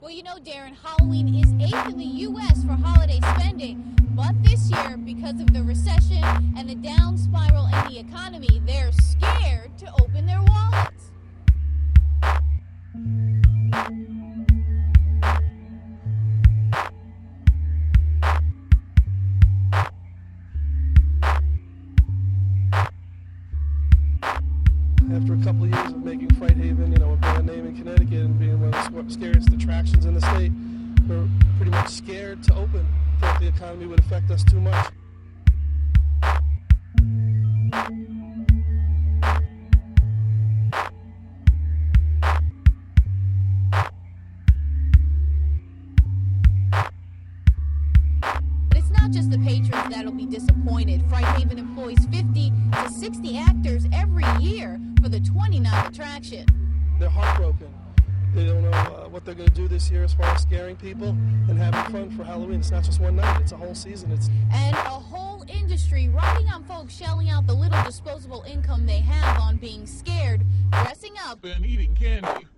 Well, you know, Darren, Halloween is 8th in the U.S. for holiday spending. But this year, because of the recession and the down spiral in the economy, they're scared to open their wallets. After a couple of years of making Fright-Haven, a brand name in Connecticut and being one of the scariest attractions in the state, we're pretty much scared to open. Thought the economy would affect us too much. But it's not just the patrons that'll be disappointed. Fright-Haven employs 50 to 60 actors every year for the 29th attraction. They're heartbroken. They don't know what they're going to do this year as far as scaring people and having fun for Halloween. It's not just one night, it's a whole season. And a whole industry riding on folks shelling out the little disposable income they have on being scared, dressing up, and eating candy.